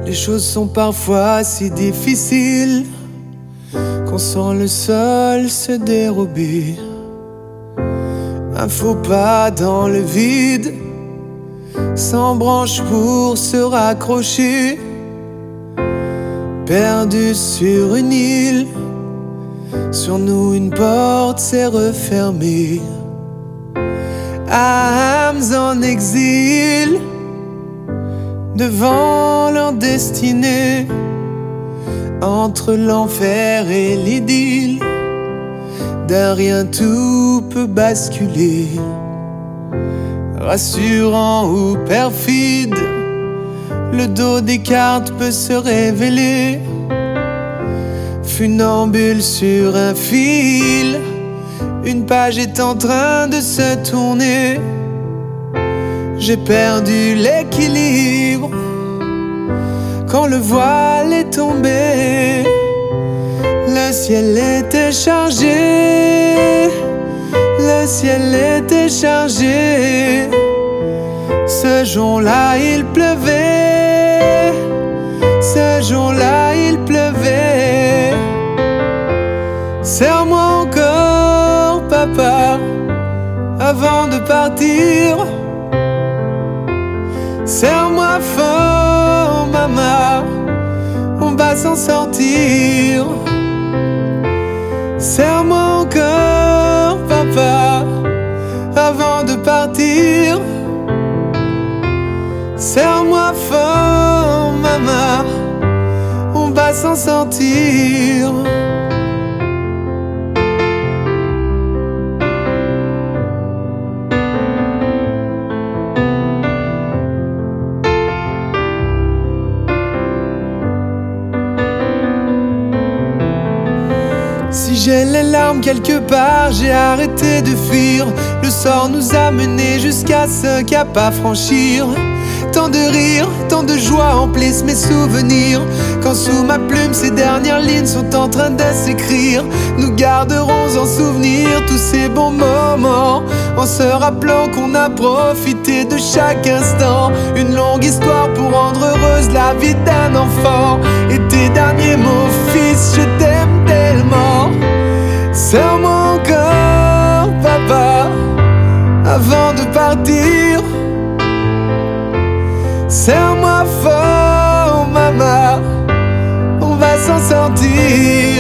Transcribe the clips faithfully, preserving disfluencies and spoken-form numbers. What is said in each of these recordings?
Les choses sont parfois si difficiles qu'on sent le sol se dérober. Un faux pas dans le vide, sans branche pour se raccrocher. Perdu sur une île, sur nous une porte s'est refermée. Âmes en exil, devant leur destinée, entre l'enfer et l'idylle, d'un rien tout peut basculer. Rassurant ou perfide, le dos des cartes peut se révéler. Funambule sur un fil, une page est en train de se tourner. J'ai perdu l'équilibre quand le voile est tombé. Le ciel était chargé, le ciel était chargé. Ce jour-là il pleuvait, ce jour-là il pleuvait. Serre-moi encore, papa, avant de partir. Serre-moi fort, maman, on va s'en sortir. Serre-moi encore, papa, avant de partir. Serre-moi fort, maman, on va s'en sortir. Si j'ai les larmes quelque part, j'ai arrêté de fuir. Le sort nous a menés jusqu'à ce cap à franchir. Tant de rires, tant de joie emplissent mes souvenirs. Quand sous ma plume ces dernières lignes sont en train de s'écrire, nous garderons en souvenir tous ces bons moments, en se rappelant qu'on a profité de chaque instant. Une longue histoire pour rendre heureuse la vie d'un enfant. Et tes derniers mots, fils, je t'aime tellement. Serre-moi encore, papa, avant de partir. Serre-moi fort, maman, on va s'en sortir.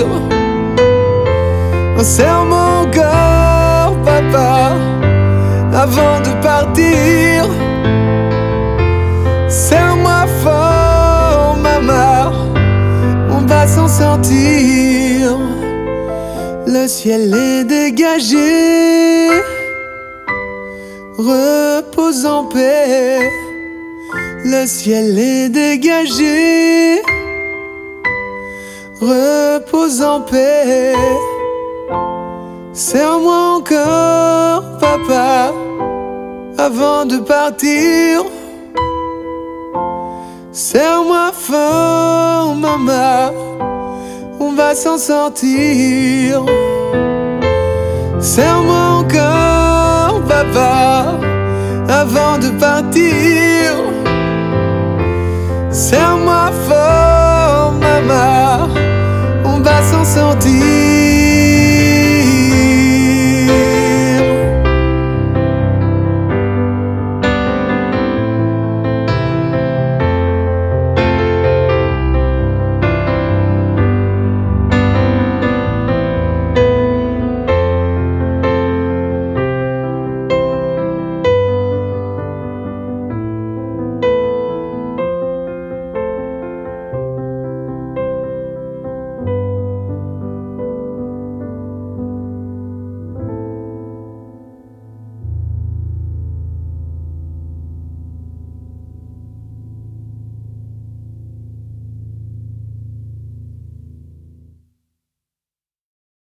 Serre-moi encore, papa, avant de partir. Serre-moi fort, maman, on va s'en sortir. Le ciel est dégagé, repose en paix. Le ciel est dégagé, repose en paix. Serre-moi encore, papa, avant de partir. Serre-moi fort, maman, on va s'en sortir. Serre-moi encore, papa, avant de partir. Serre-moi fort, maman, on va s'en sortir.